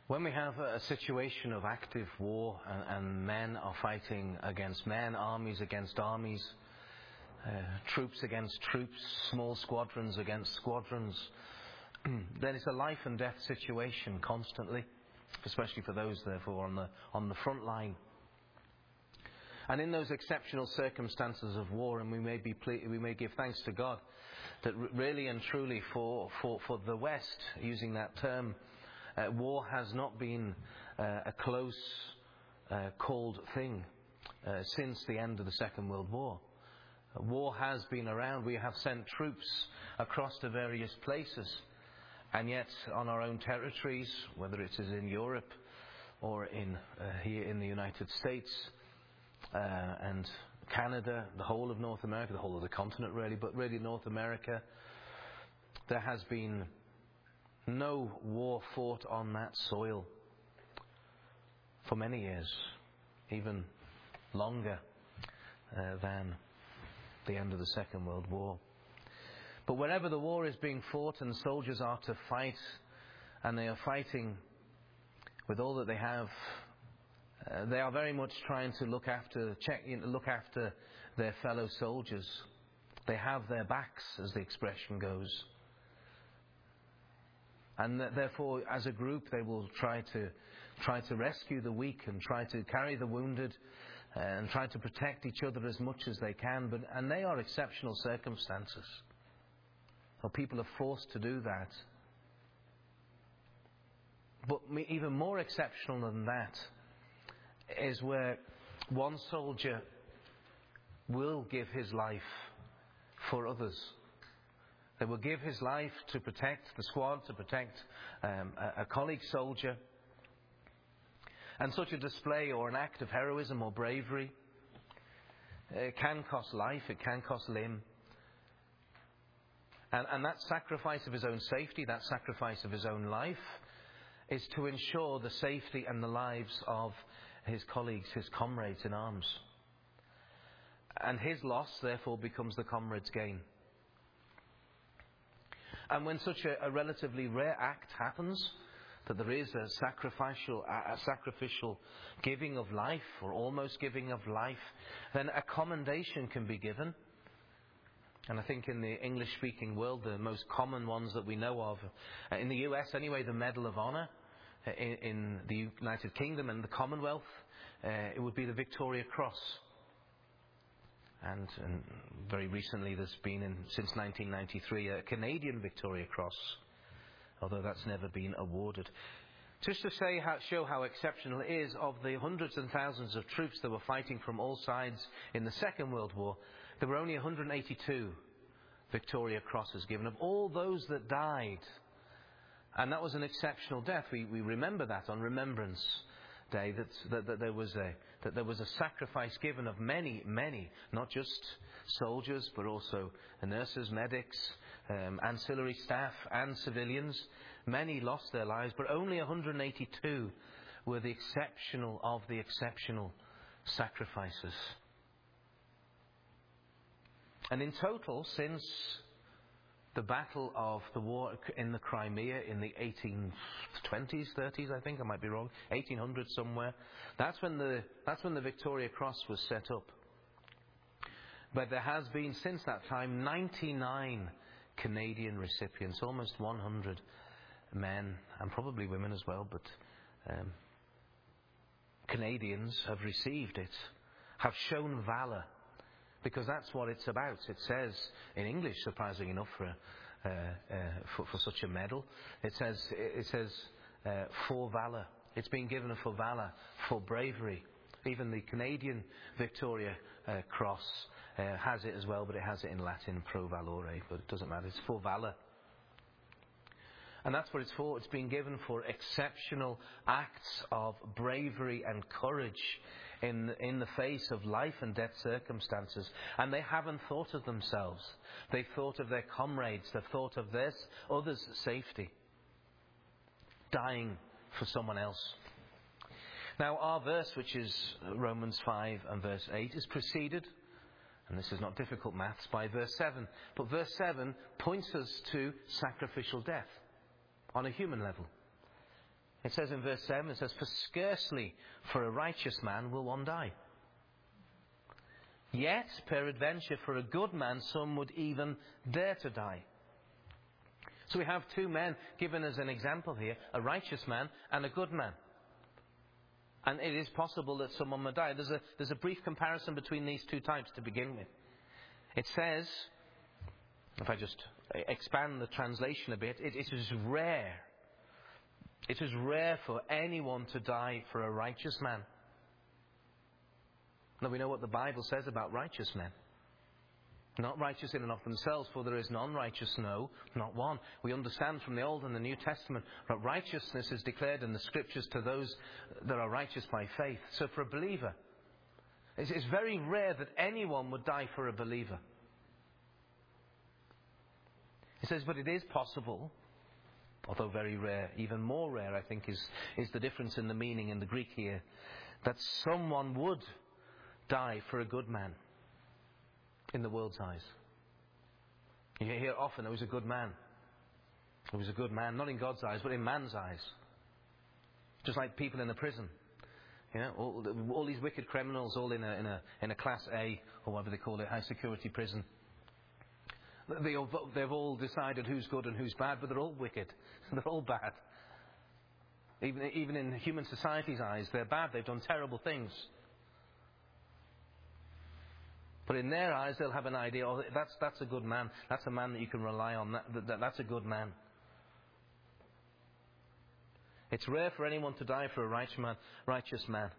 When we have a situation of active war and men are fighting against men, armies against armies, troops against troops, small squadrons against squadrons, then it's a life and death situation constantly, especially for those therefore on the front line. And in those exceptional circumstances of war, and we may give thanks to God that really and truly for the West, using that term, war has not been a close, cold thing since the end of the Second World War. War has been around. We have sent troops across to various places, and yet on our own territories, whether it is in Europe or here in the United States and Canada, the whole of North America, the whole of the continent really, but really North America, there has been no war fought on that soil for many years, even longer than the end of the Second World War. But wherever the war is being fought and soldiers are to fight, and they are fighting with all that they have, they are very much trying to look after their fellow soldiers. They have their backs, as the expression goes. And therefore, as a group, they will try to rescue the weak and try to carry the wounded and try to protect each other as much as they can. And they are exceptional circumstances. So people are forced to do that. But even more exceptional than that is where one soldier will give his life for others. They will give his life to protect the squad, to protect a colleague soldier. And such a display or an act of heroism or bravery, it can cost life, it can cost limb. And that sacrifice of his own safety, that sacrifice of his own life, is to ensure the safety and the lives of his colleagues, his comrades in arms. And his loss, therefore, becomes the comrade's gain. And when such a relatively rare act happens, that there is a sacrificial giving of life, or almost giving of life, then a commendation can be given. And I think in the English-speaking world, the most common ones that we know of, in the US anyway, the Medal of Honor. In the United Kingdom and the Commonwealth, it would be the Victoria Cross. And very recently there's been, since 1993, a Canadian Victoria Cross, although that's never been awarded. Just to show how exceptional it is, of the hundreds and thousands of troops that were fighting from all sides in the Second World War, there were only 182 Victoria Crosses given. Of all those that died, and that was an exceptional death. We remember that on Remembrance Day, that there was a sacrifice given of many, not just soldiers, but also nurses, medics, ancillary staff and civilians. Many lost their lives, but only 182 were the exceptional of the exceptional sacrifices. And in total, since the battle of the war in the Crimea in the 1820s, 30s, I think, I might be wrong, 1800s somewhere. That's when the Victoria Cross was set up. But there has been since that time 99 Canadian recipients, almost 100 men and probably women as well, but Canadians have received it, have shown valour. Because that's what it's about. It says in English, surprisingly enough, for such a medal, it says for valour. It's been given for valour, for bravery. Even the Canadian Victoria Cross has it as well, but it has it in Latin, pro valore. But it doesn't matter. It's for valour. And that's what it's for. It's been given for exceptional acts of bravery and courage in the face of life and death circumstances. And they haven't thought of themselves. They've thought of their comrades. They've thought of others' safety. Dying for someone else. Now our verse, which is Romans 5 and verse 8, is preceded, and this is not difficult maths, by verse 7. But verse 7 points us to sacrificial death on a human level. It says in verse 7, it says, "For scarcely for a righteous man will one die. Yet, peradventure, for a good man some would even dare to die." So we have two men given as an example here, a righteous man and a good man. And it is possible that someone will die. There's a brief comparison between these two types to begin with. It says, if I just expand the translation a bit, it is rare. It is rare for anyone to die for a righteous man. Now we know what the Bible says about righteous men. Not righteous in and of themselves, for there is none righteous, no, not one. We understand from the Old and the New Testament that righteousness is declared in the Scriptures to those that are righteous by faith. So for a believer, it's very rare that anyone would die for a believer. He says, but it is possible, although very rare, even more rare I think is the difference in the meaning in the Greek here, that someone would die for a good man in the world's eyes. You hear often, "He was a good man." He was a good man, not in God's eyes, but in man's eyes. Just like people in a prison. You know, all these wicked criminals, all in a Class A, or whatever they call it, high security prison. They've all decided who's good and who's bad, but they're all wicked. They're all bad. Even in human society's eyes, they're bad. They've done terrible things. But in their eyes, they'll have an idea, "Oh, that's a good man. That's a man that you can rely on. That's a good man." It's rare for anyone to die for a righteous man.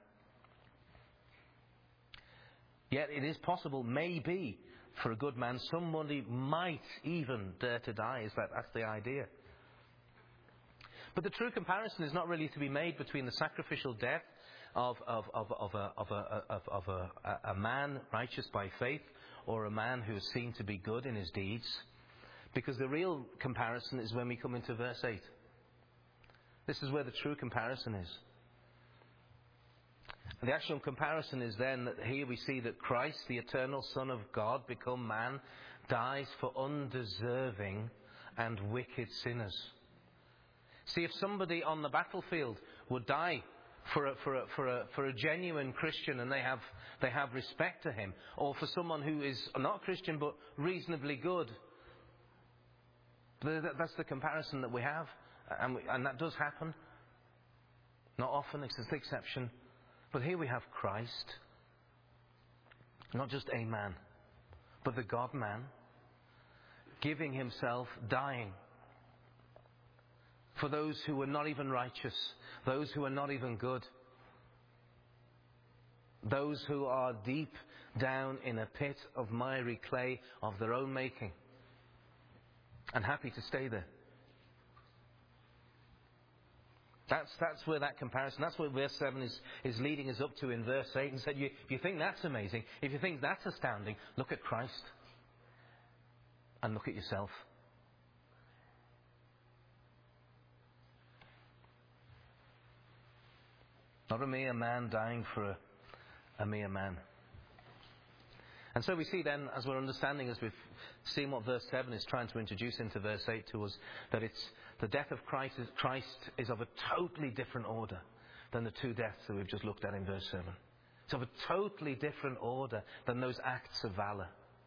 Yet it is possible, maybe, for a good man, somebody might even dare to die. That's the idea. But the true comparison is not really to be made between the sacrificial death of a man righteous by faith or a man who is seen to be good in his deeds, because the real comparison is when we come into verse 8. This is where the true comparison is. The actual comparison is then that here we see that Christ, the eternal Son of God, become man, dies for undeserving and wicked sinners. See, if somebody on the battlefield would die for a genuine Christian, and they have respect to him, or for someone who is not Christian but reasonably good, that's the comparison that we have, and that does happen. Not often, it's the exception. But here we have Christ, not just a man, but the God-man, giving himself, dying for those who were not even righteous, those who are not even good, those who are deep down in a pit of miry clay of their own making, and happy to stay there. That's where that comparison, that's where verse 7 is leading us up to in verse 8. And said, if you think that's amazing, if you think that's astounding, look at Christ and look at yourself. Not a mere man dying for a mere man. And so we see then, as we're understanding, as we've seen what verse 7 is trying to introduce into verse 8 to us, that it's the death of Christ is of a totally different order than the two deaths that we've just looked at in verse 7. It's of a totally different order than those acts of valor.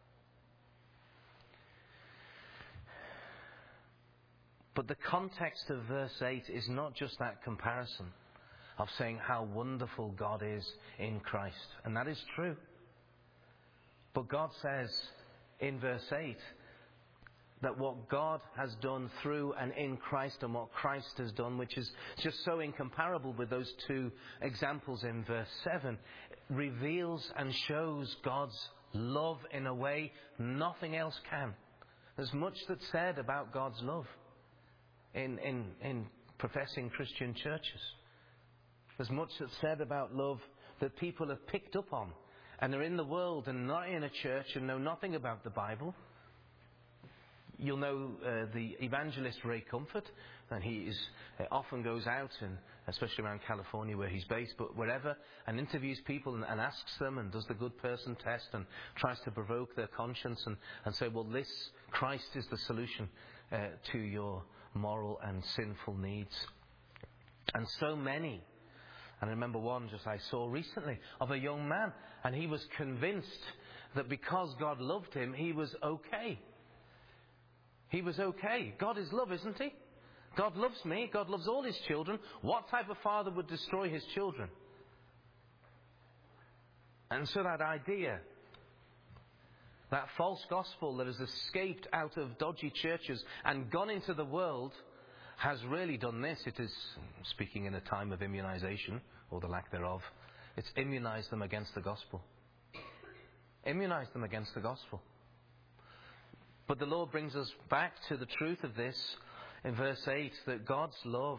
But the context of verse 8 is not just that comparison of saying how wonderful God is in Christ. And that is true. But God says in verse 8 that what God has done through and in Christ, and what Christ has done, which is just so incomparable with those two examples in verse 7, reveals and shows God's love in a way nothing else can. There's much that's said about God's love in professing Christian churches. There's much that's said about love that people have picked up on, and they're in the world and not in a church and know nothing about the Bible. You'll know the evangelist Ray Comfort, and he often goes out, and especially around California where he's based, but wherever, and interviews people and asks them and does the good person test and tries to provoke their conscience and say, well, this Christ is the solution to your moral and sinful needs. And so many. And I remember one just I saw recently of a young man, and he was convinced that because God loved him, he was okay. He was okay. God is love, isn't he? God loves me. God loves all his children. What type of father would destroy his children? And so that idea, that false gospel that has escaped out of dodgy churches and gone into the world, has really done this. It is, speaking in a time of immunization, or the lack thereof, it's immunized them against the gospel. Immunized them against the gospel. But the Lord brings us back to the truth of this in verse 8, that God's love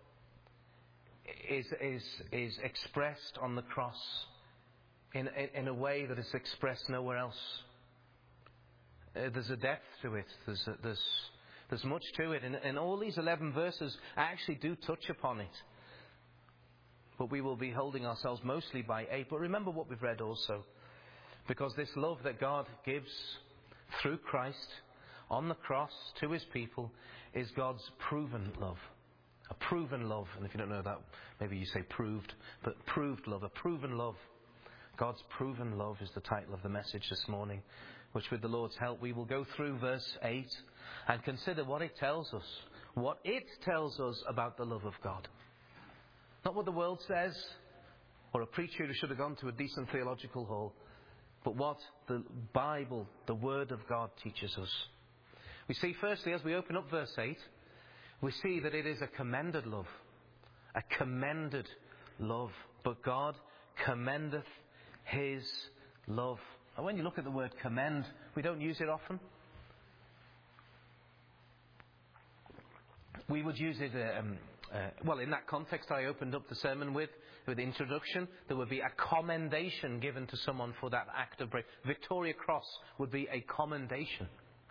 is expressed on the cross in a way that is expressed nowhere else. There's a depth to it. There's much to it. And all these 11 verses actually do touch upon it. But we will be holding ourselves mostly by 8. But remember what we've read also. Because this love that God gives through Christ on the cross to his people is God's proven love. A proven love. And if you don't know that, maybe you say proved. But proved love. A proven love. God's proven love is the title of the message this morning, which with the Lord's help we will go through verse 8 and consider what it tells us. What it tells us about the love of God. Not what the world says, or a preacher who should have gone to a decent theological hall, but what the Bible, the Word of God, teaches us. We see firstly, as we open up verse 8, we see that it is a commended love. A commended love. But God commendeth his love. And when you look at the word commend, we don't use it often. We would use it, in that context I opened up the sermon with the introduction. There would be a commendation given to someone for that act of bravery. Victoria Cross would be a commendation.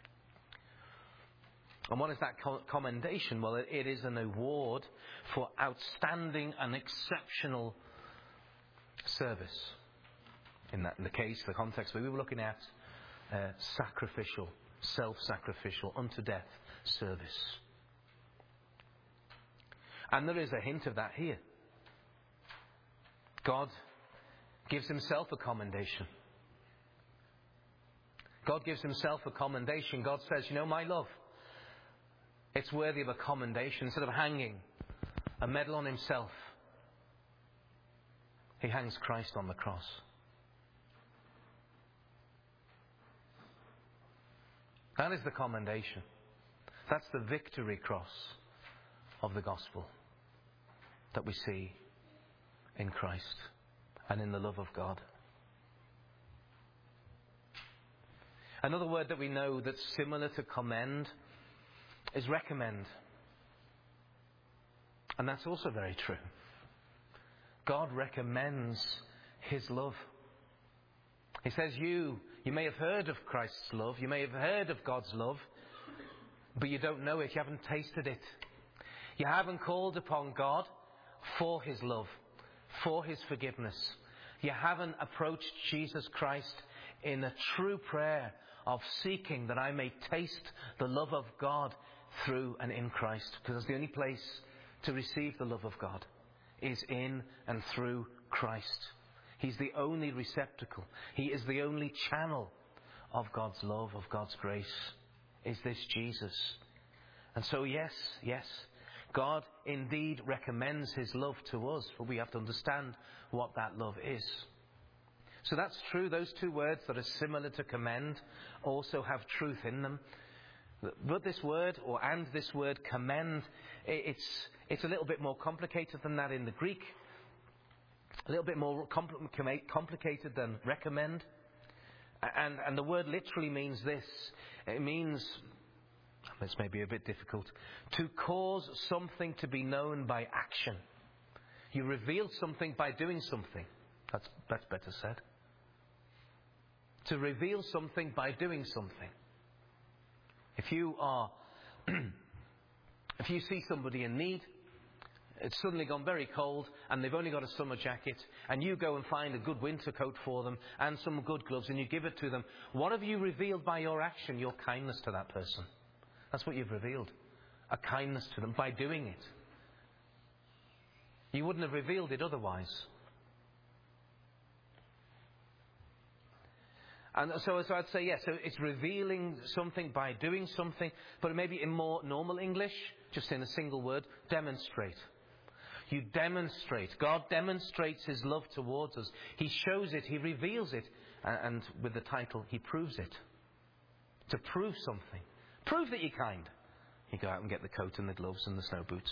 And what is that commendation? Well, it is an award for outstanding and exceptional service. In the case, the context we were looking at, sacrificial, self-sacrificial, unto death service. And there is a hint of that here. God gives himself a commendation. God gives himself a commendation. God says, my love, it's worthy of a commendation. Instead of hanging a medal on himself, he hangs Christ on the cross. That is the commendation. That's the victory cross of the gospel that we see in Christ and in the love of God. Another word that we know that's similar to commend is recommend. And that's also very true. God recommends his love. He says you may have heard of Christ's love, you may have heard of God's love, but you don't know it, you haven't tasted it. You haven't called upon God for his love, for his forgiveness. You haven't approached Jesus Christ in a true prayer of seeking that I may taste the love of God through and in Christ. Because that's the only place to receive the love of God is in and through Christ. He's the only receptacle. He is the only channel of God's love, of God's grace. Is this Jesus? And so yes, God indeed recommends his love to us, but we have to understand what that love is. So that's true. Those two words that are similar to commend also have truth in them. But this word, this word commend, it's a little bit more complicated than that in the Greek. A little bit more complicated than recommend. And the word literally means this. It means, this may be a bit difficult, to cause something to be known by action. You reveal something by doing something. That's better said. To reveal something by doing something. If you see somebody in need, it's suddenly gone very cold and they've only got a summer jacket, and you go and find a good winter coat for them and some good gloves and you give it to them, what have you revealed by your action? Your kindness to that person. That's what you've revealed. A kindness to them by doing it. You wouldn't have revealed it otherwise. And so I'd say, yes, so it's revealing something by doing something, but maybe in more normal English, just in a single word, demonstrate. You demonstrate. God demonstrates His love towards us. He shows it, He reveals it, and with the title, He proves it. To prove something. Prove that you're kind. You go out and get the coat and the gloves and the snow boots.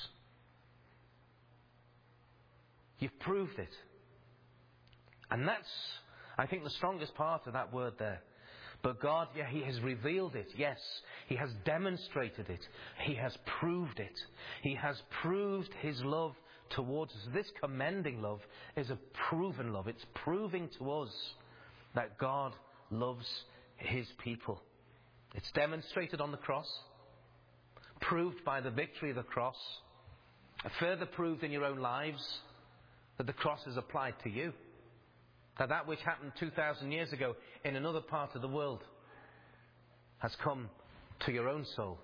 You've proved it. And that's, I think, the strongest part of that word there. But God, yeah, He has revealed it. Yes, He has demonstrated it. He has proved it. He has proved His love towards us. This commending love is a proven love. It's proving to us that God loves His people. It's demonstrated on the cross, proved by the victory of the cross, further proved in your own lives that the cross is applied to you. That which happened 2,000 years ago in another part of the world has come to your own soul.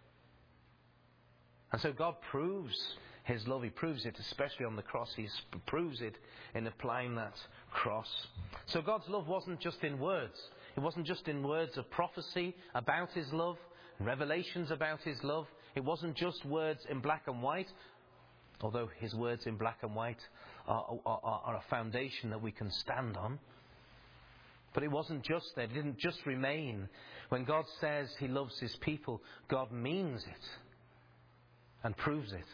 And so God proves His love. He proves it especially on the cross. He proves it in applying that cross. So God's love wasn't just in words. It wasn't just in words of prophecy about His love, revelations about His love. It wasn't just words in black and white, although His words in black and white are a foundation that we can stand on. But it wasn't just there. It didn't just remain. When God says He loves His people, God means it and proves it.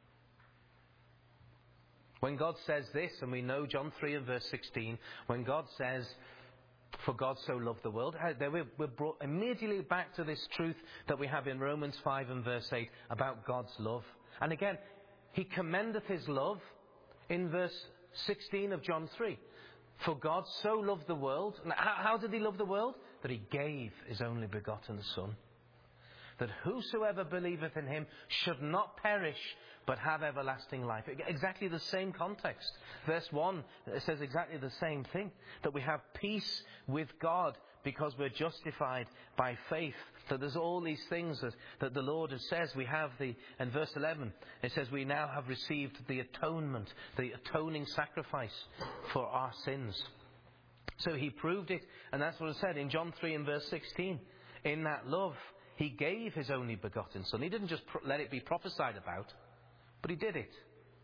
When God says this, and we know John 3 and verse 16, when God says, "For God so loved the world," we're brought immediately back to this truth that we have in Romans 5 and verse 8 about God's love. And again, He commendeth His love in verse 16 of John 3. For God so loved the world. And how did He love the world? That He gave His only begotten Son. That whosoever believeth in Him should not perish, but have everlasting life. Exactly the same context. Verse 1 says exactly the same thing. That we have peace with God because we're justified by faith. That there's all these things that the Lord says we have. In verse 11, it says we now have received the atonement, the atoning sacrifice for our sins. So He proved it, and that's what it said in John 3 and verse 16. In that love, He gave His only begotten Son. He didn't just let it be prophesied about, but He did it.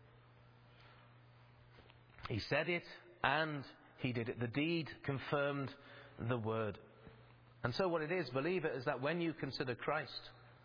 He said it and He did it. The deed confirmed the word. And so what it is, believer, is that when you consider Christ,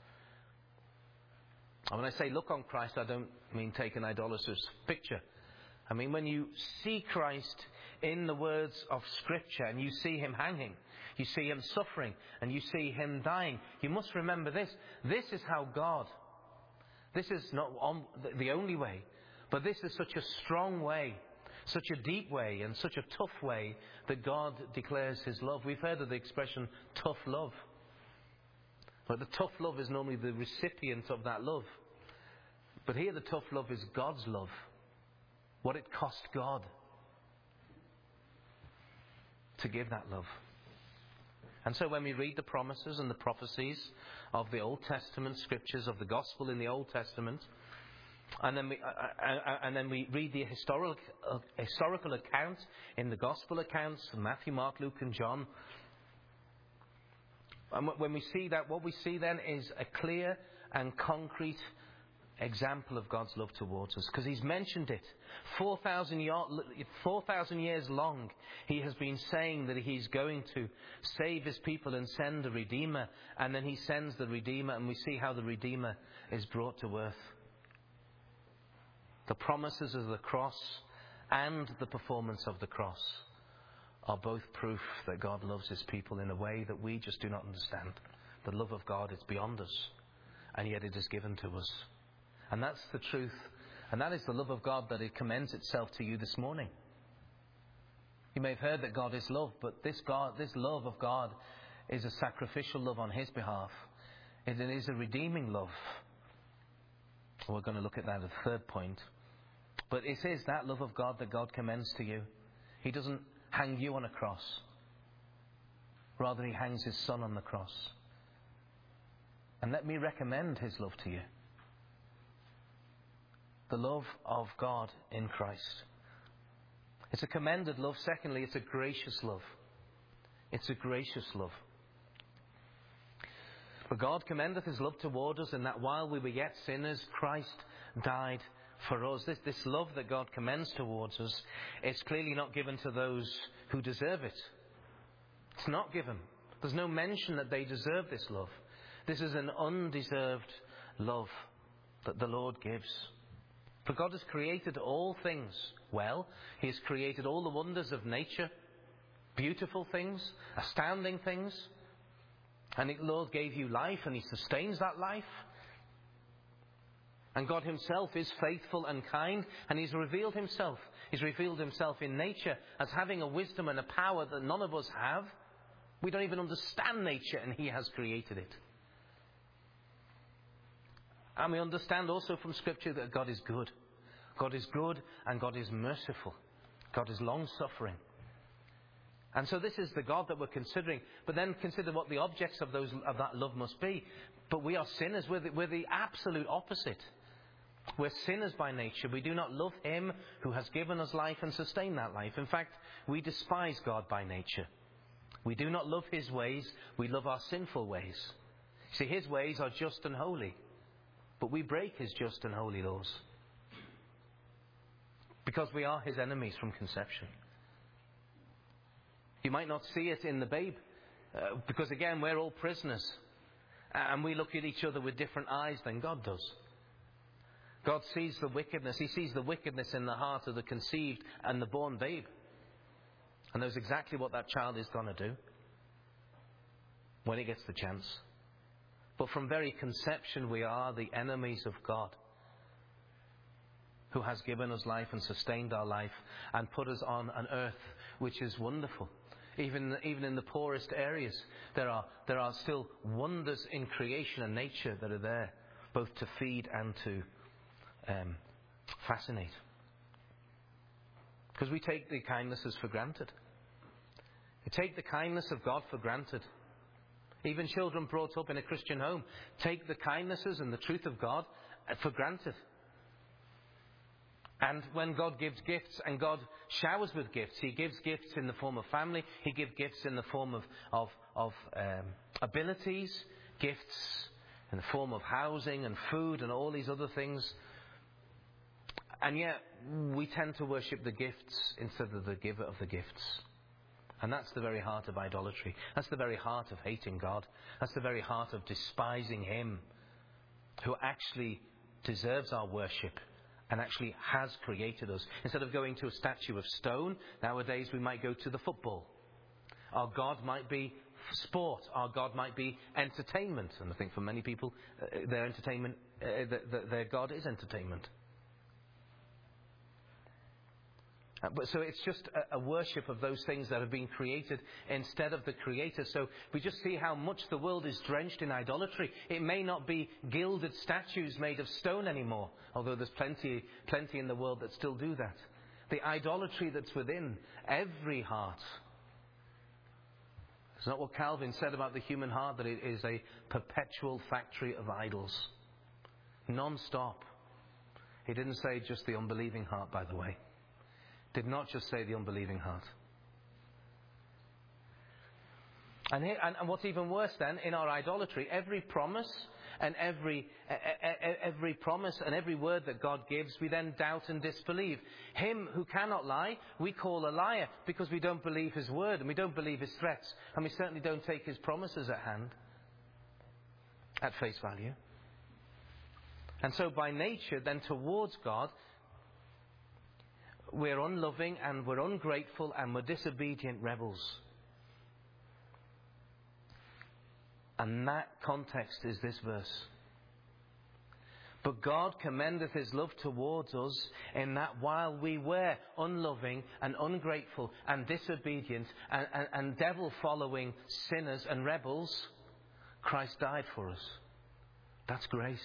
and when I say look on Christ, I don't mean take an idolatrous picture. I mean when you see Christ in the words of Scripture and you see Him hanging, you see Him suffering, and you see Him dying, you must remember this. This is how God, this is not the only way, but this is such a strong way, such a deep way, and such a tough way that God declares His love. We've heard of the expression tough love. But the tough love is normally the recipient of that love. But here the tough love is God's love. What it cost God to give that love. And so when we read the promises and the prophecies of the Old Testament scriptures, of the gospel in the Old Testament, and then we read the historical account in the gospel accounts, Matthew, Mark, Luke and John, and when we see that, what we see then is a clear and concrete example of God's love towards us, because He's mentioned it 4,000 years long. He has been saying that He's going to save His people and send a Redeemer, and then He sends the Redeemer, and we see how the Redeemer is brought to earth. The promises of the cross and the performance of the cross are both proof that God loves His people in a way that we just do not understand. The love of God is beyond us, and yet it is given to us. And that's the truth. And that is the love of God that it commends itself to you this morning. You may have heard that God is love, but this love of God is a sacrificial love on His behalf. It is a redeeming love. We're going to look at that as a third point. But it is that love of God that God commends to you. He doesn't hang you on a cross. Rather, He hangs His Son on the cross. And let me recommend His love to you. the love of God in Christ. It's a commended love. Secondly, it's a gracious love. It's a gracious love. For God commendeth his love toward us, in that while we were yet sinners, Christ died for us. This love that God commends towards us is clearly not given to those who deserve it. It's not given. There's no mention that they deserve this love. This is an undeserved love that the Lord gives. For God has created all things well. He has created all the wonders of nature, beautiful things, astounding things. And the Lord gave you life, and he sustains that life. And God himself is faithful and kind, and he's revealed himself. He's revealed himself in nature as having a wisdom and a power that none of us have. We don't even understand nature, and he has created it. And we understand also from Scripture that God is good. God is good, and God is merciful. God is long-suffering. And so this is the God that we're considering. But then consider what the objects of that love must be. But we are sinners. We're the absolute opposite. We're sinners by nature. We do not love him who has given us life and sustained that life. In fact, we despise God by nature. We do not love his ways. We love our sinful ways. See, his ways are just and holy. But we break his just and holy laws. Because we are his enemies from conception. You might not see it in the babe. Because again, we're all prisoners. And we look at each other with different eyes than God does. God sees the wickedness. He sees the wickedness in the heart of the conceived and the born babe. And knows exactly what that child is going to do when he gets the chance. But from very conception, we are the enemies of God, who has given us life and sustained our life and put us on an earth which is wonderful. Even in the poorest areas, there are still wonders in creation and nature that are there, both to feed and to fascinate. Because we take the kindnesses for granted. We take the kindness of God for granted. Even children brought up in a Christian home take the kindnesses and the truth of God for granted. And when God gives gifts, and God showers with gifts, he gives gifts in the form of family, he gives gifts in the form of abilities, gifts in the form of housing and food and all these other things. And yet we tend to worship the gifts instead of the giver of the gifts. And that's the very heart of idolatry. That's the very heart of hating God. That's the very heart of despising him who actually deserves our worship and actually has created us. Instead of going to a statue of stone, nowadays we might go to the football. Our God might be sport. Our God might be entertainment. And I think for many people, their entertainment, their God is entertainment. But so it's just a worship of those things that have been created instead of the Creator. So we just see how much the world is drenched in idolatry. It may not be gilded statues made of stone anymore, although there's plenty in the world that still do that. The idolatry that's within every heart. It's not what Calvin said about the human heart, that it is a perpetual factory of idols. Non-stop. He didn't say just the unbelieving heart, by the way. Did not just say the unbelieving heart. And what's even worse then, in our idolatry, every promise and every promise and every word that God gives, we then doubt and disbelieve. Him who cannot lie, we call a liar because we don't believe his word and we don't believe his threats, and we certainly don't take his promises at hand, at face value. And so by nature, then towards God, we're unloving and we're ungrateful and we're disobedient rebels. And that context is this verse. But God commendeth his love towards us in that while we were unloving and ungrateful and disobedient and devil-following sinners and rebels, Christ died for us. That's grace.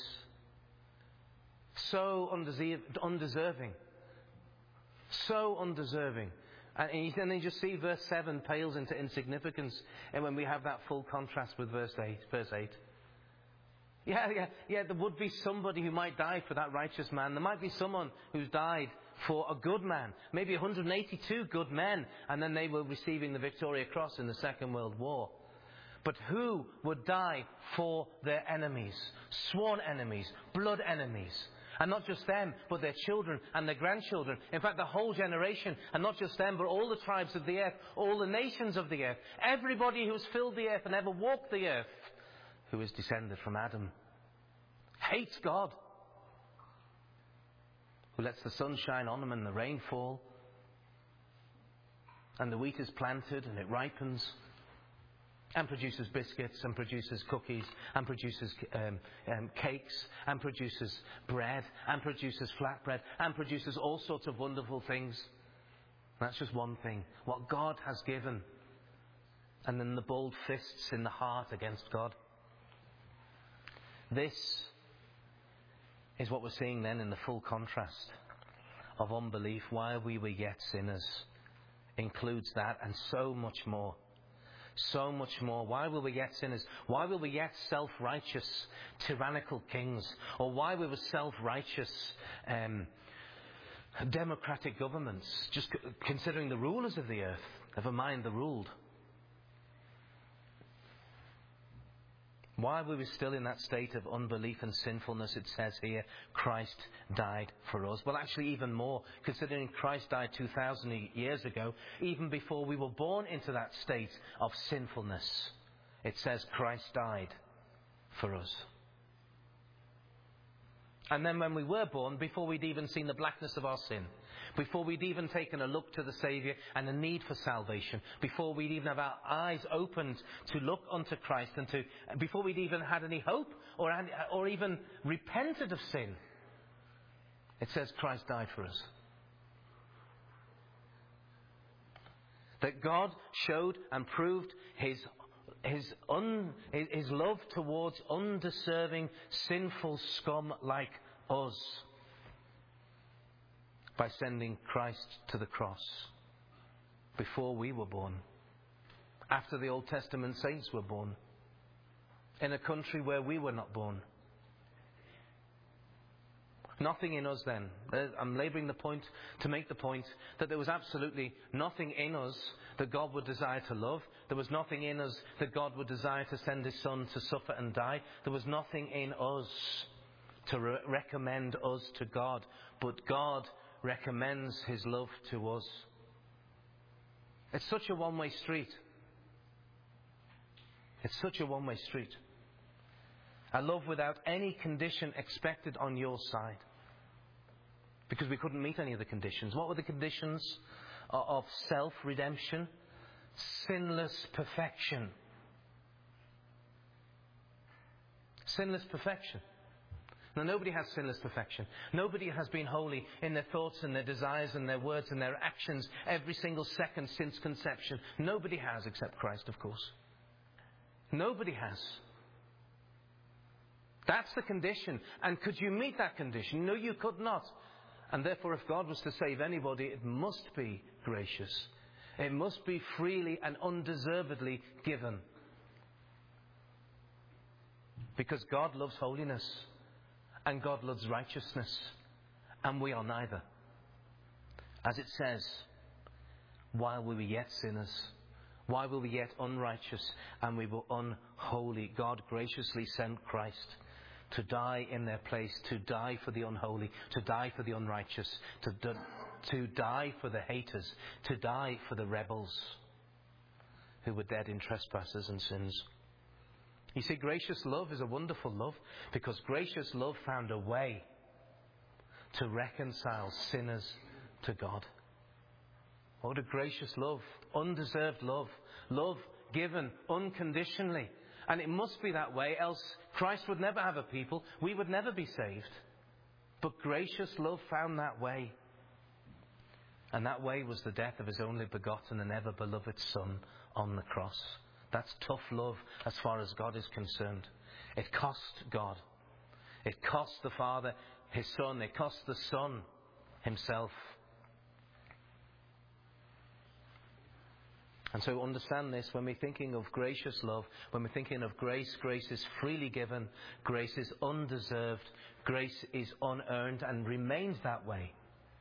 So undeserving. So undeserving. And then you just see verse 7 pales into insignificance, and when we have that full contrast with verse 8. Yeah, there would be somebody who might die for that righteous man. There might be someone who's died for a good man. Maybe 182 good men, and then they were receiving the Victoria Cross in the Second World War. But who would die for their enemies? Sworn enemies, blood enemies. And not just them, but their children and their grandchildren. In fact, the whole generation, and not just them, but all the tribes of the earth, all the nations of the earth, everybody who has filled the earth and ever walked the earth, who is descended from Adam, hates God, who lets the sun shine on them and the rain fall, and the wheat is planted and it ripens, and produces biscuits, and produces cookies, and produces cakes, and produces bread, and produces flatbread, and produces all sorts of wonderful things. That's just one thing. What God has given. And then the bold fists in the heart against God. This is what we're seeing then in the full contrast of unbelief. While we were yet sinners includes that and so much more. So much more. Why were we yet sinners? Why were we yet self-righteous, tyrannical kings? Or why we were self-righteous, democratic governments, just considering the rulers of the earth, never mind the ruled? While we were still in that state of unbelief and sinfulness, it says here, Christ died for us. Well, actually even more, considering Christ died 2,000 years ago, even before we were born into that state of sinfulness, it says Christ died for us. And then when we were born, before we'd even seen the blackness of our sin, before we'd even taken a look to the Saviour and a need for salvation, before we'd even have our eyes opened to look unto Christ, and before we'd even had any hope or even repented of sin, it says Christ died for us. That God showed and proved His love towards undeserving, sinful scum like us by sending Christ to the cross before we were born, after the Old Testament saints were born, in a country where we were not born. Nothing in us then. I'm labouring the point to make the point that there was absolutely nothing in us that God would desire to love. There was nothing in us that God would desire to send His Son to suffer and die. There was nothing in us to recommend us to God. But God recommends His love to us. It's such a one-way street. It's such a one-way street. A love without any condition expected on your side. Because we couldn't meet any of the conditions. What were the conditions of self-redemption? Sinless perfection. Sinless perfection. Now, nobody has sinless perfection. Nobody has been holy in their thoughts and their desires and their words and their actions every single second since conception. Nobody has, except Christ, of course. Nobody has. That's the condition. And could you meet that condition? No, you could not. And therefore, if God was to save anybody, it must be gracious. It must be freely and undeservedly given. Because God loves holiness. And God loves righteousness. And we are neither. As it says, while we were yet sinners, while we were yet unrighteous, and we were unholy, God graciously sent Christ to die in their place, to die for the unholy, to die for the unrighteous, to die for the haters, to die for the rebels who were dead in trespasses and sins. You see, gracious love is a wonderful love because gracious love found a way to reconcile sinners to God. What a gracious love, undeserved love, love given unconditionally. And it must be that way, else Christ would never have a people. We would never be saved. But gracious love found that way. And that way was the death of His only begotten and ever beloved Son on the cross. That's tough love as far as God is concerned. It cost God. It cost the Father His Son. It cost the Son Himself. And so understand this, when we're thinking of gracious love, when we're thinking of grace, grace is freely given, grace is undeserved, grace is unearned and remains that way.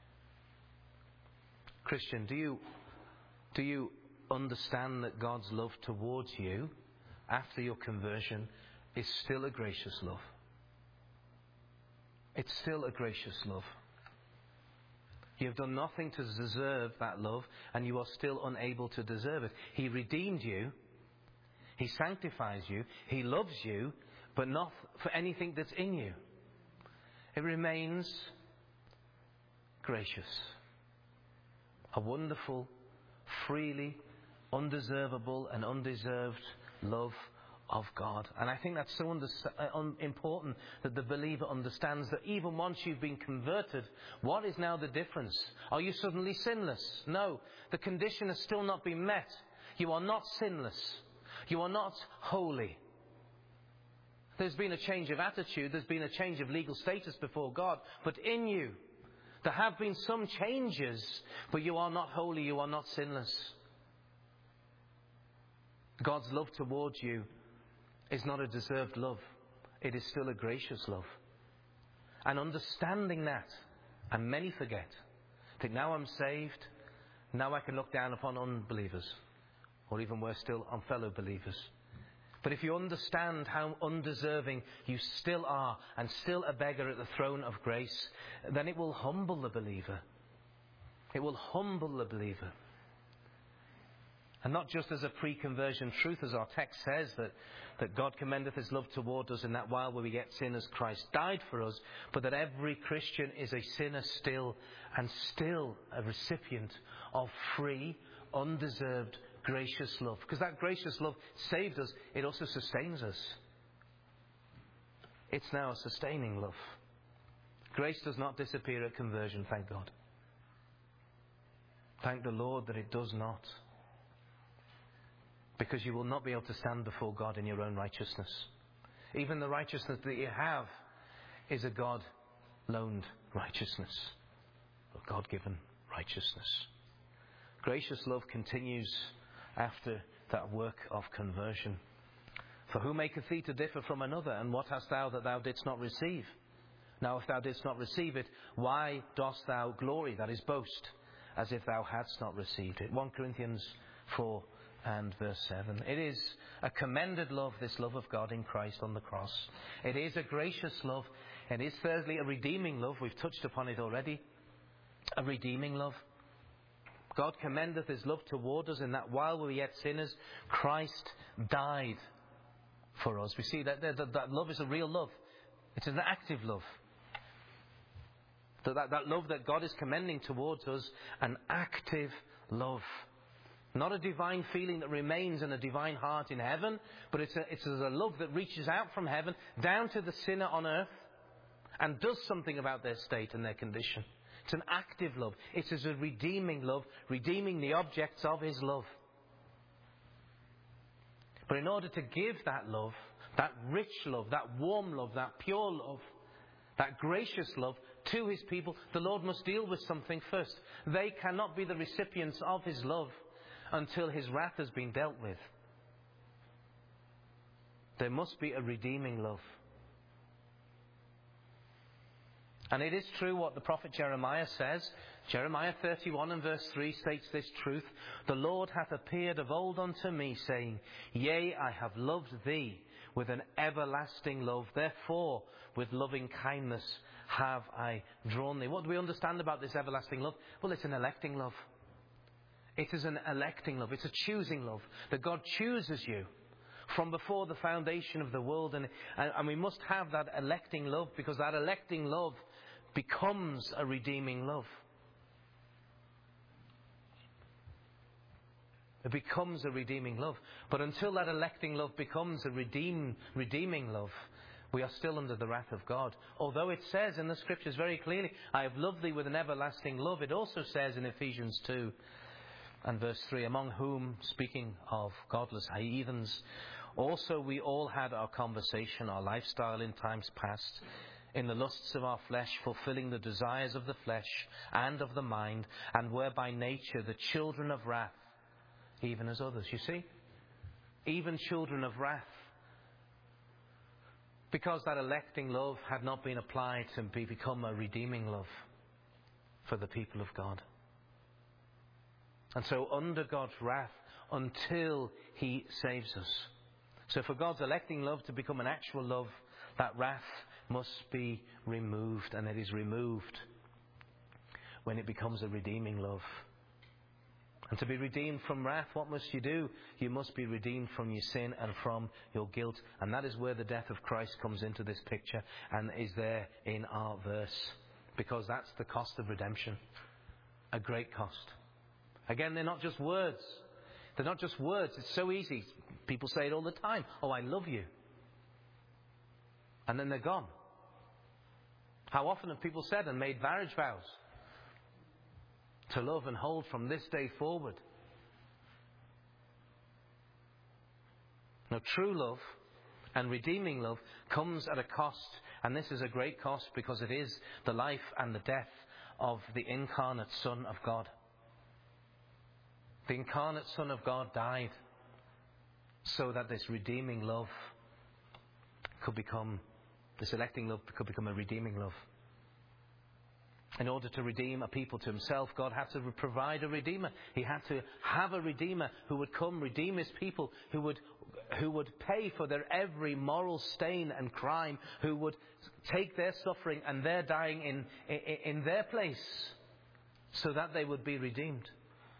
Christian, do you understand that God's love towards you after your conversion is still a gracious love? It's still a gracious love. You have done nothing to deserve that love, and you are still unable to deserve it. He redeemed you. He sanctifies you. He loves you, but not for anything that's in you. It remains gracious. A wonderful, freely, undeservable and undeserved love of God. And I think that's so important that the believer understands that even once you've been converted, what is now the difference? Are you suddenly sinless? No. The condition has still not been met. You are not sinless. You are not holy. There's been a change of attitude. There's been a change of legal status before God. But in you, there have been some changes, but you are not holy. You are not sinless. God's love towards you is not a deserved love. It is still a gracious love. And understanding that, and many forget, think now I'm saved, now I can look down upon unbelievers, or even worse still, on fellow believers. But if you understand how undeserving you still are, and still a beggar at the throne of grace, then it will humble the believer. It will humble the believer. And not just as a pre-conversion truth, as our text says, that God commendeth his love toward us, and that while we yet sinners Christ died for us, but that every Christian is a sinner still, and still a recipient of free, undeserved, gracious love. Because that gracious love saved us, it also sustains us. It's now a sustaining love. Grace does not disappear at conversion, thank God. Thank the Lord that it does not. Because you will not be able to stand before God in your own righteousness. Even the righteousness that you have is a God-loaned righteousness. A God-given righteousness. Gracious love continues after that work of conversion. For who maketh thee to differ from another? And what hast thou that thou didst not receive? Now if thou didst not receive it, why dost thou glory, that is boast, as if thou hadst not received it? 1 Corinthians 4 and verse 7. It is a commended love, this love of God in Christ on the cross. It is a gracious love. It is thirdly a redeeming love. We've touched upon it already. A redeeming love. God commendeth his love toward us in that while we were yet sinners, Christ died for us. We see that love is a real love. It's an active love. That love that God is commending towards us, an active love. Not a divine feeling that remains in a divine heart in heaven, but it's a love that reaches out from heaven down to the sinner on earth and does something about their state and their condition. It's an active love. It is a redeeming love, redeeming the objects of his love. But in order to give that love, that rich love, that warm love, that pure love, that gracious love to his people, the Lord must deal with something first. They cannot be the recipients of his love until his wrath has been dealt with. There must be a redeeming love. And it is true what the prophet Jeremiah says. Jeremiah 31 and verse 3 states this truth. The Lord hath appeared of old unto me, saying, Yea, I have loved thee with an everlasting love. Therefore, with loving kindness have I drawn thee. What do we understand about this everlasting love? Well, it's an electing love. It is an electing love. It's a choosing love. That God chooses you from before the foundation of the world. And we must have that electing love, because that electing love becomes a redeeming love. It becomes a redeeming love. But until that electing love becomes a redeeming love, we are still under the wrath of God. Although it says in the scriptures very clearly, I have loved thee with an everlasting love. It also says in Ephesians 2 and verse 3, among whom, speaking of godless heathens, also we all had our conversation, our lifestyle in times past, in the lusts of our flesh, fulfilling the desires of the flesh and of the mind, and were by nature the children of wrath, even as others. You see? Even children of wrath. Because that electing love had not been applied to become a redeeming love for the people of God. And so under God's wrath until He saves us. So for God's electing love to become an actual love, that wrath must be removed. And it is removed when it becomes a redeeming love. And to be redeemed from wrath, what must you do? You must be redeemed from your sin and from your guilt. And that is where the death of Christ comes into this picture and is there in our verse. Because that's the cost of redemption. A great cost. Again, they're not just words. They're not just words. It's so easy. People say it all the time. Oh, I love you. And then they're gone. How often have people said and made marriage vows? To love and hold from this day forward. Now, true love and redeeming love comes at a cost. And this is a great cost because it is the life and the death of the incarnate Son of God. The incarnate Son of God died so that this redeeming love could become, this electing love could become a redeeming love. In order to redeem a people to Himself, God had to provide a Redeemer. He had to have a Redeemer who would come redeem His people, who would pay for their every moral stain and crime, who would take their suffering and their dying in their place so that they would be redeemed.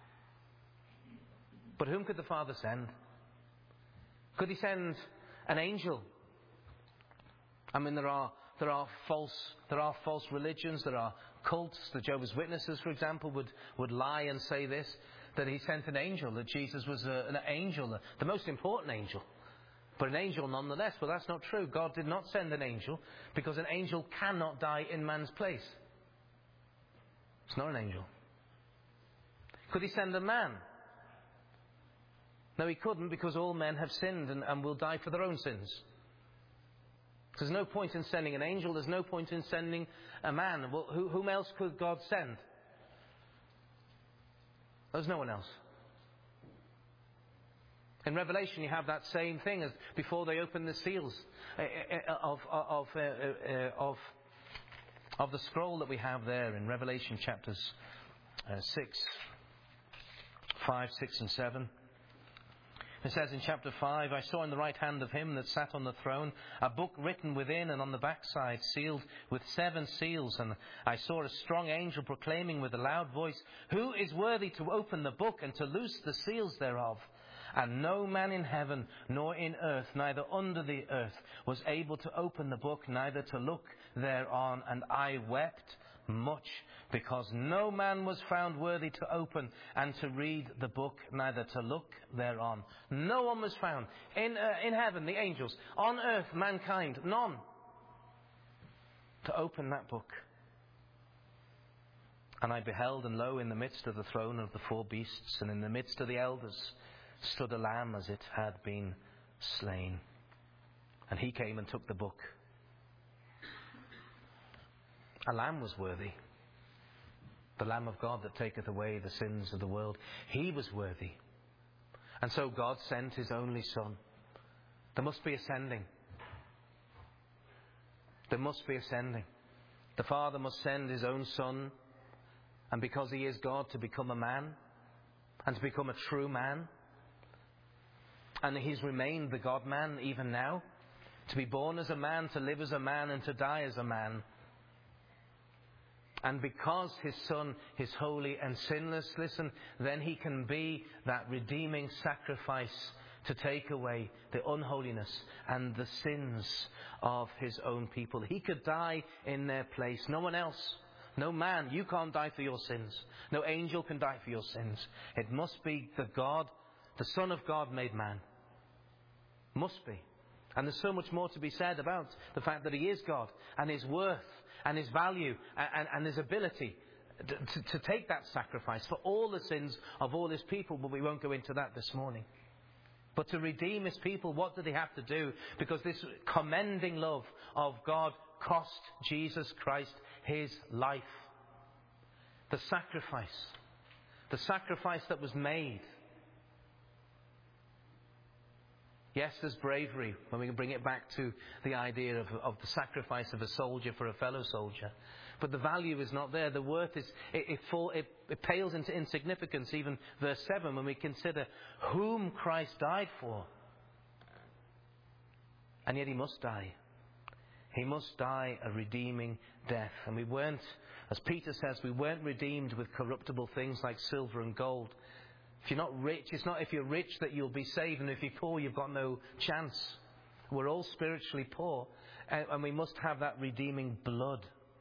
But whom could the Father send? Could He send an angel? I mean, there are false religions, there are cults. The Jehovah's Witnesses, for example, would lie and say this, that He sent an angel, that Jesus was an angel, the most important angel. But an angel nonetheless. Well, that's not true. God did not send an angel because an angel cannot die in man's place. It's not an angel. Could He send a man? No, He couldn't, because all men have sinned and will die for their own sins. There's no point in sending an angel. There's no point in sending a man. Well, whom else could God send? There's no one else. In Revelation, you have that same thing as before they open the seals of the scroll that we have there in Revelation chapters 5, 6 and 7. It says in chapter 5, I saw in the right hand of Him that sat on the throne a book written within and on the backside, sealed with 7 seals. And I saw a strong angel proclaiming with a loud voice, Who is worthy to open the book and to loose the seals thereof? And no man in heaven, nor in earth, neither under the earth, was able to open the book, neither to look thereon. And I wept much, because no man was found worthy to open and to read the book, neither to look thereon. No one was found. In heaven, the angels. On earth, mankind. None. To open that book. And I beheld, and lo, in the midst of the throne of the 4 beasts, and in the midst of the elders, stood a lamb as it had been slain. And He came and took the book. A lamb was worthy. The Lamb of God that taketh away the sins of the world. He was worthy. And so God sent His only Son. There must be a sending. There must be a sending. The Father must send His own Son. And because He is God, to become a man. And to become a true man. And He's remained the God-man even now. To be born as a man, to live as a man, and to die as a man. And because His Son is holy and sinless, listen, then He can be that redeeming sacrifice to take away the unholiness and the sins of His own people. He could die in their place. No one else. No man. You can't die for your sins. No angel can die for your sins. It must be the God, the Son of God made man. Must be. And there's so much more to be said about the fact that He is God and His worth and His value and His ability to take that sacrifice for all the sins of all His people. But we won't go into that this morning. But to redeem His people, what did He have to do? Because this commending love of God cost Jesus Christ His life. The sacrifice that was made Yes, there's bravery when we bring it back to the idea of the sacrifice of a soldier for a fellow soldier. But the value is not there. The worth is, it pales into insignificance, even verse 7, when we consider whom Christ died for. And yet he must die. He must die a redeeming death. And we weren't, as Peter says, we weren't redeemed with corruptible things like silver and gold. If you're not rich, it's not if you're rich that you'll be saved, and if you're poor, you've got no chance. We're all spiritually poor, and we must have that redeeming blood.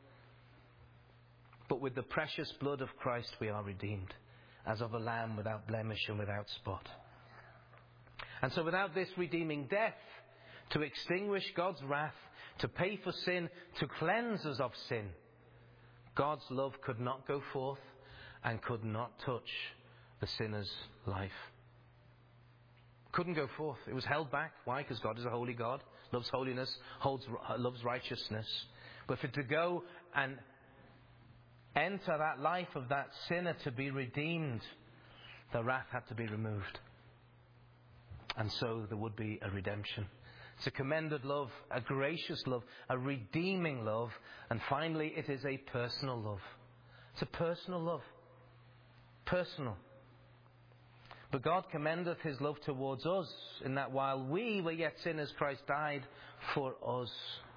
But with the precious blood of Christ we are redeemed, as of a lamb without blemish and without spot. And so without this redeeming death, to extinguish God's wrath, to pay for sin, to cleanse us of sin, God's love could not go forth and could not touch the sinner's life. Couldn't go forth. It was held back. Why? Because God is a holy God, loves holiness, loves righteousness. But for it to go and enter that life of that sinner to be redeemed, the wrath had to be removed. And so there would be a redemption. It's a commended love, a gracious love, a redeeming love, and finally it is a personal love. It's a personal love. Personal. But God commendeth his love towards us, in that while we were yet sinners, Christ died for us.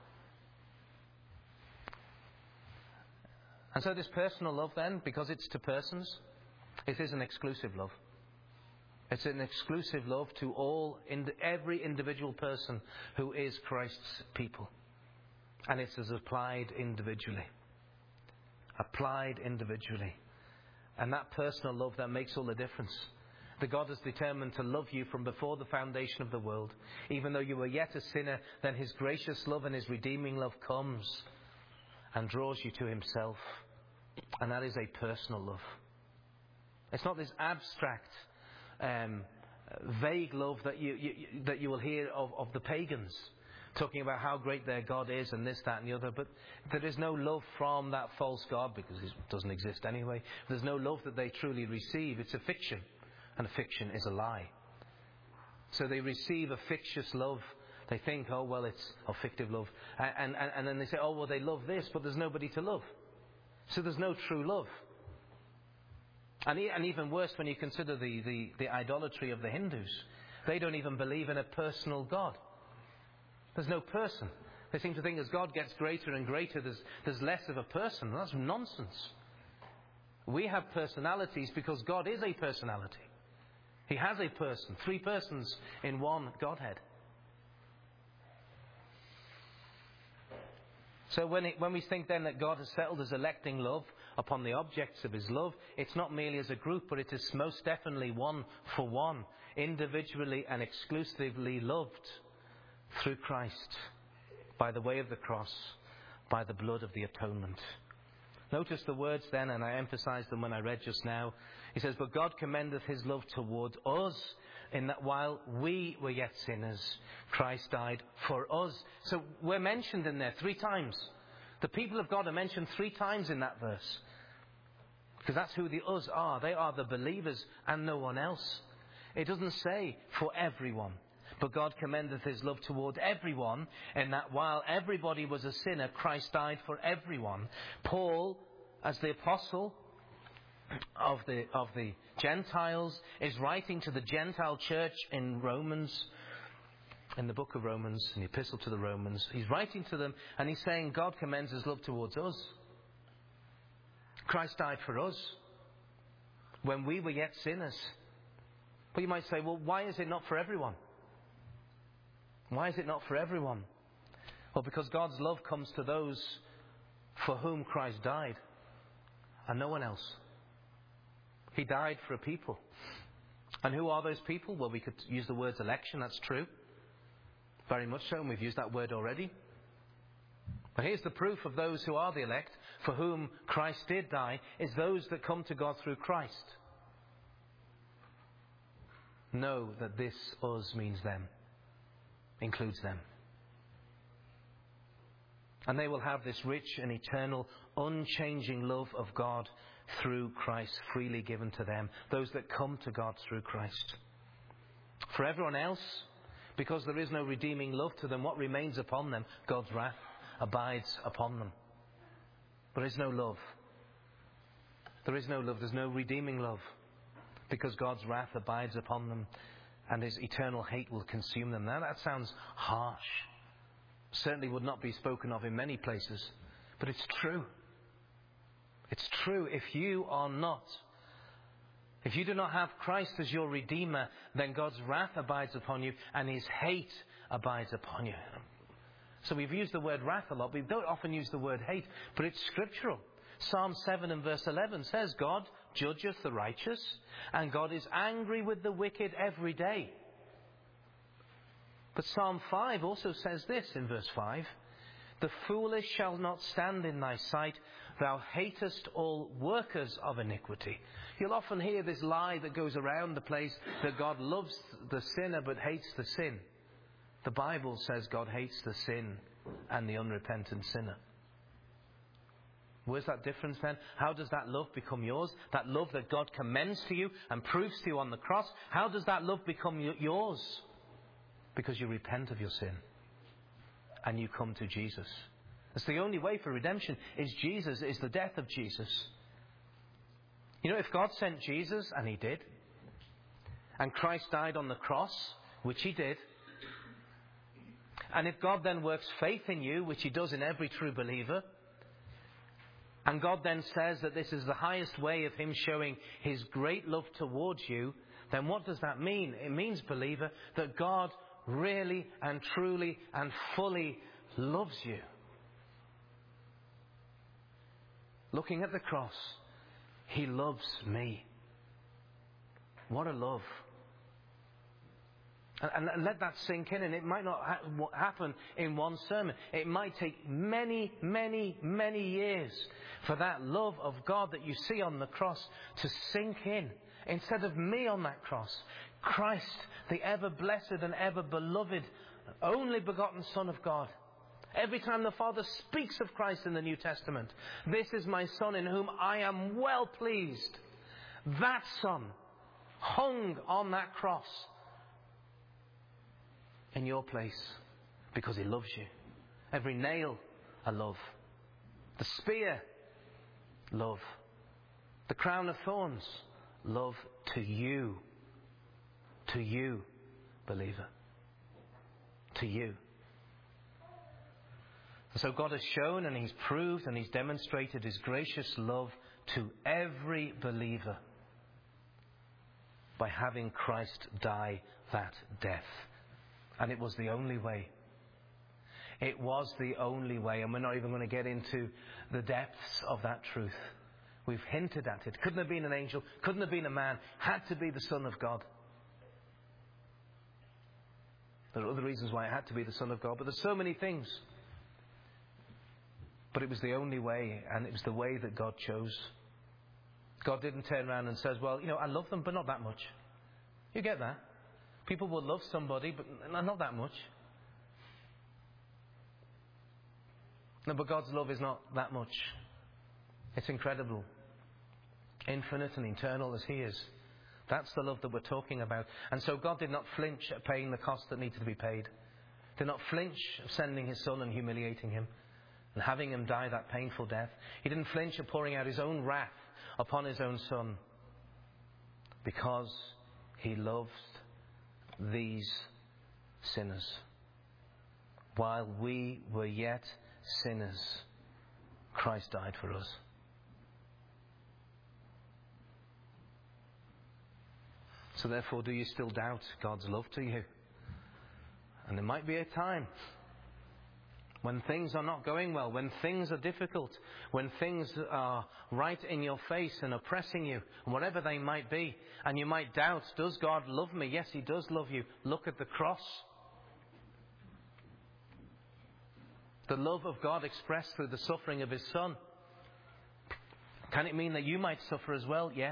And so this personal love then, because it's to persons, it is an exclusive love. It's an exclusive love to every individual person who is Christ's people. And it's as applied individually. Applied individually. And that personal love that makes all the difference. That God is determined to love you from before the foundation of the world. Even though you were yet a sinner, then his gracious love and his redeeming love comes and draws you to himself. And that is a personal love. It's not this abstract, vague love that you will hear of the pagans, talking about how great their God is and this, that and the other. But there is no love from that false God, because it doesn't exist anyway. There's no love that they truly receive. It's a fiction. And a fiction is a lie. So they receive a fictitious love. They think, oh, well, it's a fictive love. And then they say, oh, well, they love this, but there's nobody to love. So there's no true love. And even worse, when you consider the idolatry of the Hindus, they don't even believe in a personal God. There's no person. They seem to think as God gets greater and greater, there's less of a person. That's nonsense. We have personalities because God is a personality. He has a person, 3 persons in one Godhead. So when we think then that God has settled his electing love upon the objects of his love, it's not merely as a group, but it is most definitely one for one, individually and exclusively loved through Christ, by the way of the cross, by the blood of the atonement. Notice the words then, and I emphasized them when I read just now. He says, but God commendeth his love toward us, in that while we were yet sinners, Christ died for us. So we're mentioned in there 3 times. The people of God are mentioned 3 times in that verse. Because that's who the us are. They are the believers and no one else. It doesn't say for everyone. But God commendeth his love toward everyone, in that while everybody was a sinner, Christ died for everyone. Paul, as the apostle of the Gentiles, is writing to the Gentile church in Romans, in the book of Romans, in the epistle to the Romans. He's writing to them and he's saying God commends his love towards us. Christ died for us when we were yet sinners. But you might say, well, why is it not for everyone? Why is it not for everyone? Well, because God's love comes to those for whom Christ died, and no one else. He died for a people. And who are those people? Well, we could use the words election, that's true. Very much so, and we've used that word already. But here's the proof of those who are the elect, for whom Christ did die, is those that come to God through Christ. Know that this us means them. Includes them. And they will have this rich and eternal, unchanging love of God through Christ, freely given to them. Those that come to God through Christ. For everyone else, Because there is no redeeming love to them, what remains upon them? God's wrath abides upon them. There is no love. There is no love. There's no redeeming love. Because God's wrath abides upon them and His eternal hate will consume them. Now that sounds harsh. Certainly would not be spoken of in many places. But it's true. It's true. If you do not have Christ as your Redeemer, then God's wrath abides upon you and His hate abides upon you. So we've used the word wrath a lot. We don't often use the word hate, but it's scriptural. Psalm 7 and verse 11 says, God judgeth the righteous, and God is angry with the wicked every day. But Psalm 5 also says this in verse 5, the foolish shall not stand in thy sight, thou hatest all workers of iniquity. You'll often hear this lie that goes around the place that God loves the sinner but hates the sin. The Bible says God hates the sin and the unrepentant sinner. Where's that difference then? How does that love become yours? That love that God commends to you and proves to you on the cross. How does that love become yours? Because you repent of your sin and you come to Jesus. It's the only way for redemption is Jesus, is the death of Jesus. You know, if God sent Jesus, and He did, and Christ died on the cross, which He did, and if God then works faith in you, which He does in every true believer, and God then says that this is the highest way of Him showing His great love towards you, then what does that mean? It means, believer, that God really and truly and fully loves you. Looking at the cross, He loves me. What a love. And let that sink in. And it might not happen in one sermon. It might take many, many, many years for that love of God that you see on the cross to sink in. Instead of me on that cross, Christ, the ever blessed and ever beloved, only begotten Son of God. Every time the Father speaks of Christ in the New Testament, this is my Son in whom I am well pleased. That Son hung on that cross in your place because He loves you. Every nail, a love. The spear, love. The crown of thorns, love to you. To you, believer. To you. And so God has shown and He's proved and He's demonstrated His gracious love to every believer by having Christ die that death. And it was the only way. It was the only way. And we're not even going to get into the depths of that truth. We've hinted at it. Couldn't have been an angel. Couldn't have been a man. Had to be the Son of God. There are other reasons why it had to be the Son of God. But there's so many things. But it was the only way. And it was the way that God chose. God didn't turn around and says, well, I love them, but not that much. You get that? People will love somebody, but not that much. No, but God's love is not that much. It's incredible. Infinite and eternal as He is. That's the love that we're talking about. And so God did not flinch at paying the cost that needed to be paid. Did not flinch at sending His Son and humiliating Him and having Him die that painful death. He didn't flinch at pouring out His own wrath upon His own Son because He loved these sinners. While we were yet sinners, Christ died for us. So therefore, do you still doubt God's love to you? And there might be a time when things are not going well, when things are difficult, when things are right in your face and oppressing you, whatever they might be, and you might doubt, does God love me? Yes, He does love you. Look at the cross. The love of God expressed through the suffering of His Son. Can it mean that you might suffer as well? Yes.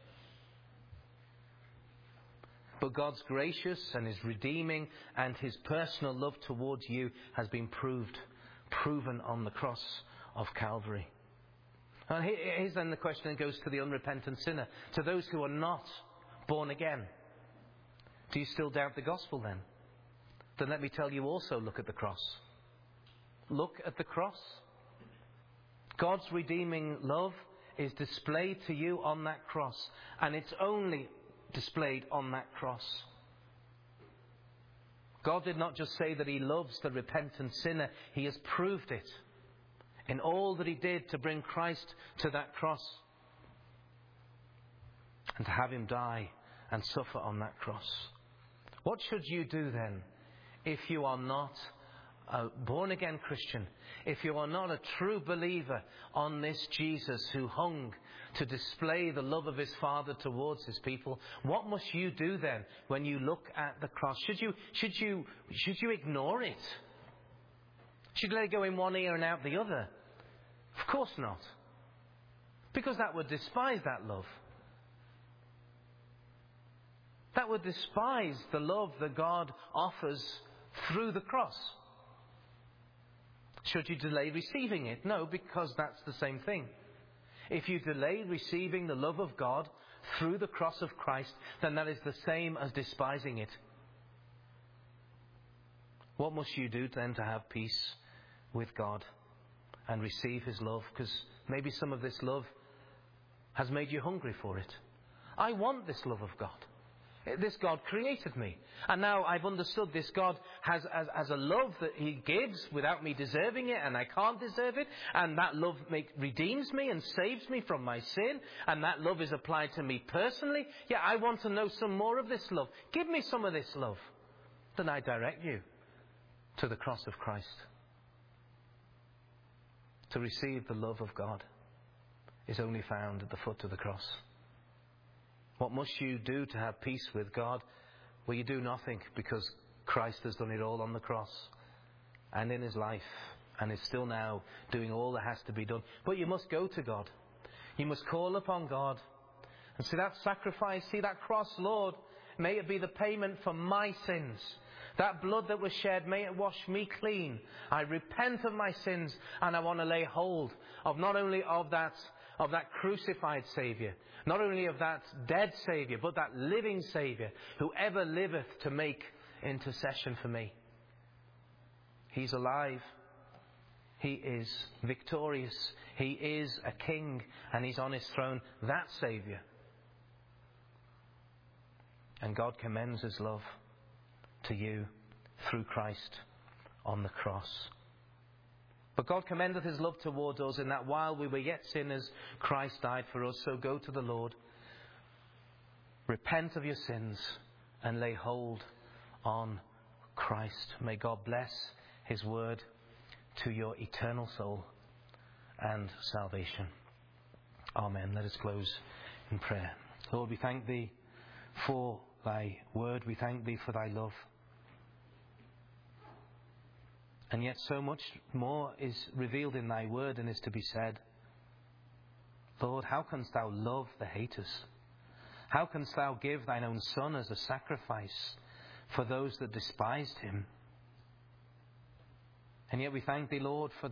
But God's gracious and His redeeming and His personal love towards you has been proven on the cross of Calvary. And here's then the question that goes to the unrepentant sinner, to those who are not born again. Do you still doubt the gospel then? then let me tell you also, look at the cross. Look at the cross. God's redeeming love is displayed to you on that cross, and it's only displayed on that cross. God did not just say that He loves the repentant sinner, He has proved it in all that He did to bring Christ to that cross and to have Him die and suffer on that cross. What should you do then if you are not a born-again Christian, if you are not a true believer on this Jesus who hung to display the love of His Father towards His people? What must you do then when you look at the cross? Should you ignore it? Should you let it go in one ear and out the other? Of course not. Because that would despise that love. That would despise the love that God offers through the cross. Should you delay receiving it? No, because that's the same thing. If you delay receiving the love of God through the cross of Christ, then that is the same as despising it. What must you do then to have peace with God and receive His love? Because maybe some of this love has made you hungry for it. I want this love of God. This God created me. And now I've understood this God has a love that He gives without me deserving it, and I can't deserve it. And that love redeems me and saves me from my sin. And that love is applied to me personally. Yeah, I want to know some more of this love. Give me some of this love. Then I direct you to the cross of Christ. To receive the love of God is only found at the foot of the cross. What must you do to have peace with God? Well, you do nothing, because Christ has done it all on the cross and in His life, and is still now doing all that has to be done. But you must go to God. You must call upon God. And see that sacrifice, see that cross, Lord, may it be the payment for my sins. That blood that was shed, may it wash me clean. I repent of my sins, and I want to lay hold of not only of that crucified Saviour, not only of that dead Saviour, but that living Saviour, who ever liveth to make intercession for me. He's alive. He is victorious. He is a king, and He's on His throne, that Saviour. And God commends His love to you through Christ on the cross. But God commendeth His love towards us in that while we were yet sinners, Christ died for us. So go to the Lord, repent of your sins, and lay hold on Christ. May God bless His word to your eternal soul and salvation. Amen. Let us close in prayer. Lord, we thank Thee for Thy word. We thank Thee for Thy love. And yet so much more is revealed in Thy word and is to be said. Lord, how canst Thou love the haters? How canst Thou give Thine own Son as a sacrifice for those that despised Him? And yet we thank Thee, Lord, for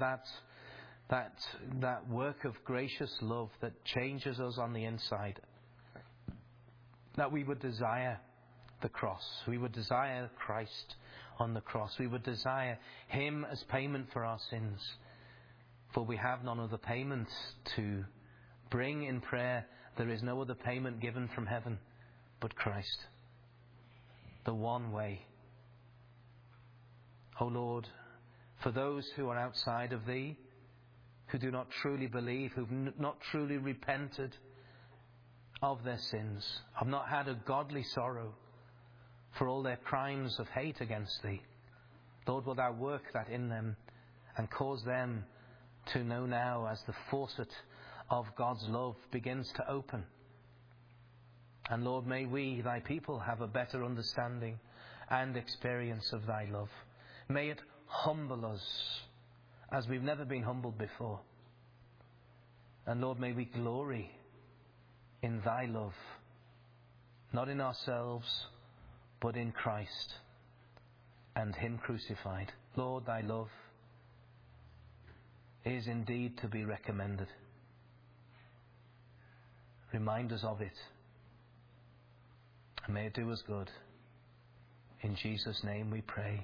that work of gracious love that changes us on the inside. That we would desire the cross. We would desire Christ on the cross. We would desire Him as payment for our sins. For we have none other payment to bring in prayer. There is no other payment given from heaven but Christ. The one way. O Lord, for those who are outside of Thee, who do not truly believe, who've not truly repented of their sins, have not had a godly sorrow for all their crimes of hate against Thee, Lord, will Thou work that in them and cause them to know now, as the faucet of God's love begins to open. And Lord, may we, Thy people, have a better understanding and experience of Thy love. May it humble us as we've never been humbled before. And Lord, may we glory in Thy love, not in ourselves, but in Christ and Him crucified. Lord, Thy love is indeed to be recommended. Remind us of it, and may it do us good. In Jesus' name we pray.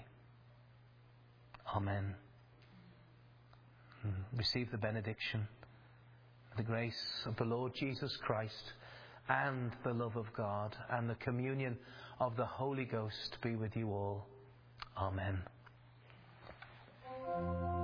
Amen. Receive the benediction. The grace of the Lord Jesus Christ and the love of God and the communion of the Holy Ghost be with you all. Amen.